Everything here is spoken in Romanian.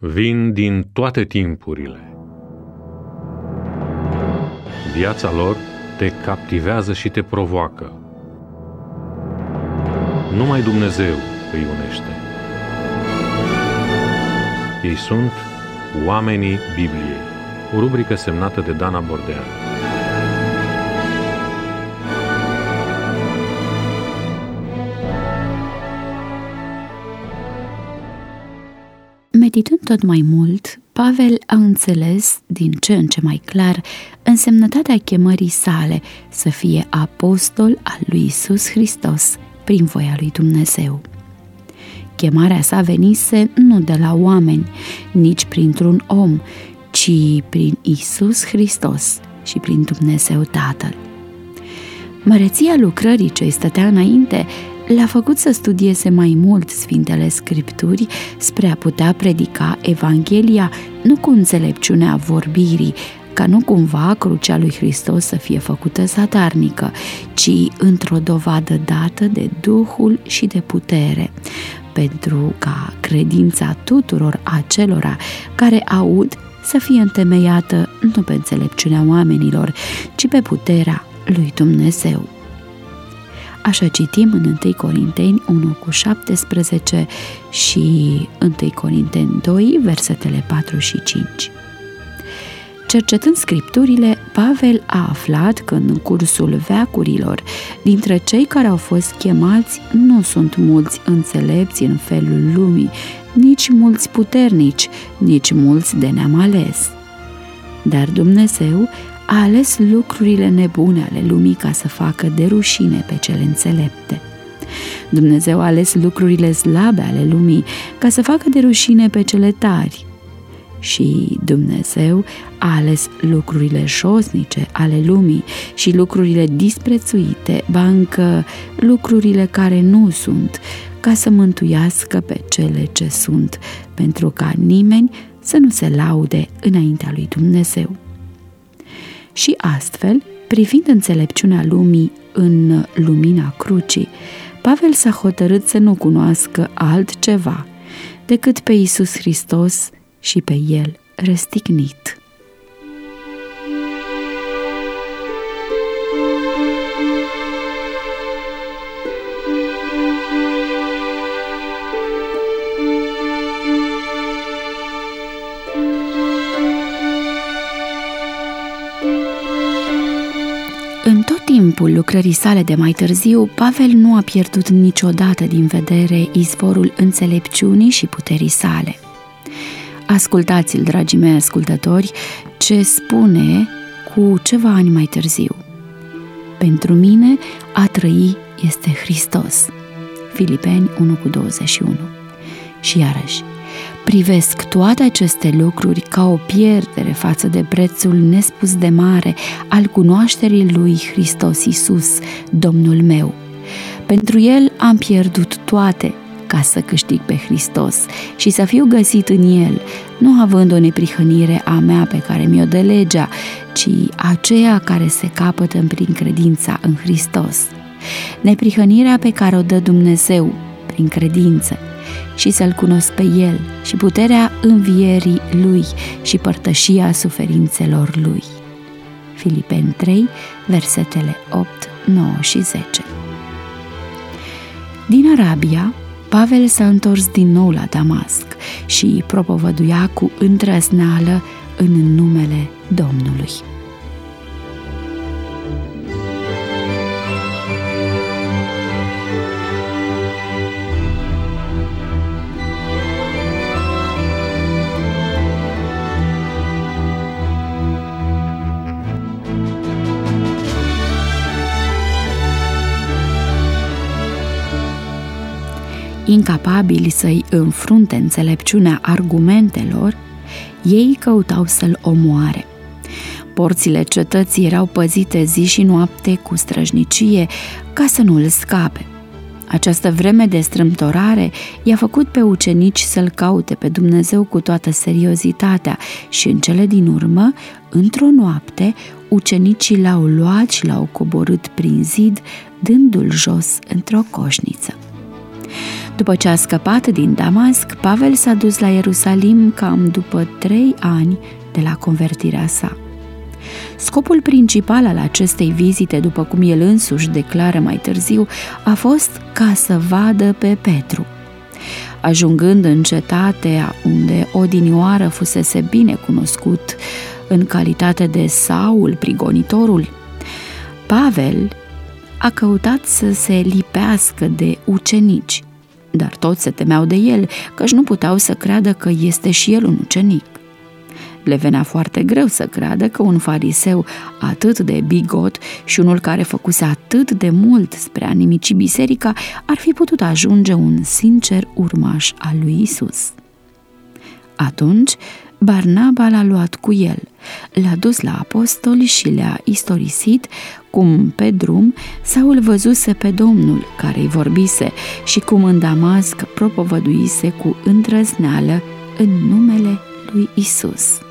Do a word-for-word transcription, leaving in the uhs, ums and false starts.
vin din toate timpurile. Viața lor te captivează și te provoacă. Numai Dumnezeu îi unește. Ei sunt Oamenii Bibliei, o rubrică semnată de Dana Bordean. Meditând tot mai mult, Pavel a înțeles din ce în ce mai clar însemnătatea chemării sale să fie apostol al lui Iisus Hristos prin voia lui Dumnezeu. Chemarea sa venise nu de la oameni, nici printr-un om, ci prin Iisus Hristos și prin Dumnezeu Tatăl. Măreția lucrării ce îi stătea înainte l-a făcut să studieze mai mult Sfintele Scripturi spre a putea predica Evanghelia nu cu înțelepciunea vorbirii, ca nu cumva crucea lui Hristos să fie făcută zadarnică, ci într-o dovadă dată de Duhul și de putere, pentru ca credința tuturor acelora care aud să fie întemeiată nu pe înțelepciunea oamenilor, ci pe puterea lui Dumnezeu. Așa citim în întâi Corinteni unu cu șaptesprezece și întâi Corinteni doi, versetele patru și cinci. Cercetând Scripturile, Pavel a aflat că în cursul veacurilor, dintre cei care au fost chemați, nu sunt mulți înțelepți în felul lumii, nici mulți puternici, nici mulți de neam ales. Dar Dumnezeu a ales lucrurile nebune ale lumii ca să facă de rușine pe cele înțelepte. Dumnezeu a ales lucrurile slabe ale lumii ca să facă de rușine pe cele tari. Și Dumnezeu a ales lucrurile josnice ale lumii și lucrurile disprețuite, ba încă lucrurile care nu sunt, ca să mântuiască pe cele ce sunt, pentru ca nimeni să nu se laude înaintea lui Dumnezeu. Și astfel, privind înțelepciunea lumii în lumina crucii, Pavel s-a hotărât să nu cunoască altceva decât pe Iisus Hristos și pe El răstignit. În tot timpul lucrării sale de mai târziu, Pavel nu a pierdut niciodată din vedere izvorul înțelepciunii și puterii sale. Ascultați-l, dragii mei ascultători, ce spune cu ceva ani mai târziu. Pentru mine a trăi este Hristos. Filipeni unu cu douăzeci și unu. Și iarăși, privesc toate aceste lucruri ca o pierdere față de prețul nespus de mare al cunoașterii lui Hristos Iisus, Domnul meu. Pentru El am pierdut toate, ca să câștig pe Hristos și să fiu găsit în El, nu având o neprihănire a mea pe care mi-o dă legea, ci aceea care se capătă prin credința în Hristos. Neprihănirea pe care o dă Dumnezeu prin credință și să-L cunosc pe El și puterea învierii Lui și părtășia suferințelor Lui. Filipeni trei, versetele opt, nouă și zece. Din Arabia, Pavel s-a întors din nou la Damasc și propovăduia cu îndrăzneală în numele Domnului. Incapabili să-i înfrunte înțelepciunea argumentelor, ei căutau să-l omoare. Porțile cetății erau păzite zi și noapte cu străjnicie ca să nu îl scape. Această vreme de strâmtorare i-a făcut pe ucenici să-l caute pe Dumnezeu cu toată seriozitatea și în cele din urmă, într-o noapte, ucenicii l-au luat și l-au coborât prin zid, dându-l jos într-o coșniță. După ce a scăpat din Damasc, Pavel s-a dus la Ierusalim cam după trei ani de la convertirea sa. Scopul principal al acestei vizite, după cum el însuși declară mai târziu, a fost ca să vadă pe Petru. Ajungând în cetatea unde odinioară fusese bine cunoscut în calitate de Saul, prigonitorul, Pavel a căutat să se lipească de ucenici, dar toți se temeau de el, căci nu puteau să creadă că este și el un ucenic. Le venea foarte greu să creadă că un fariseu atât de bigot și unul care făcuse atât de mult spre a nimici biserica ar fi putut ajunge un sincer urmaș al lui Isus. Atunci, Barnaba l-a luat cu el, l-a dus la apostoli și le-a istorisit cum pe drum Saul văzuse pe Domnul care îi vorbise și cum în Damasc propovăduise cu îndrăzneală în numele lui Isus.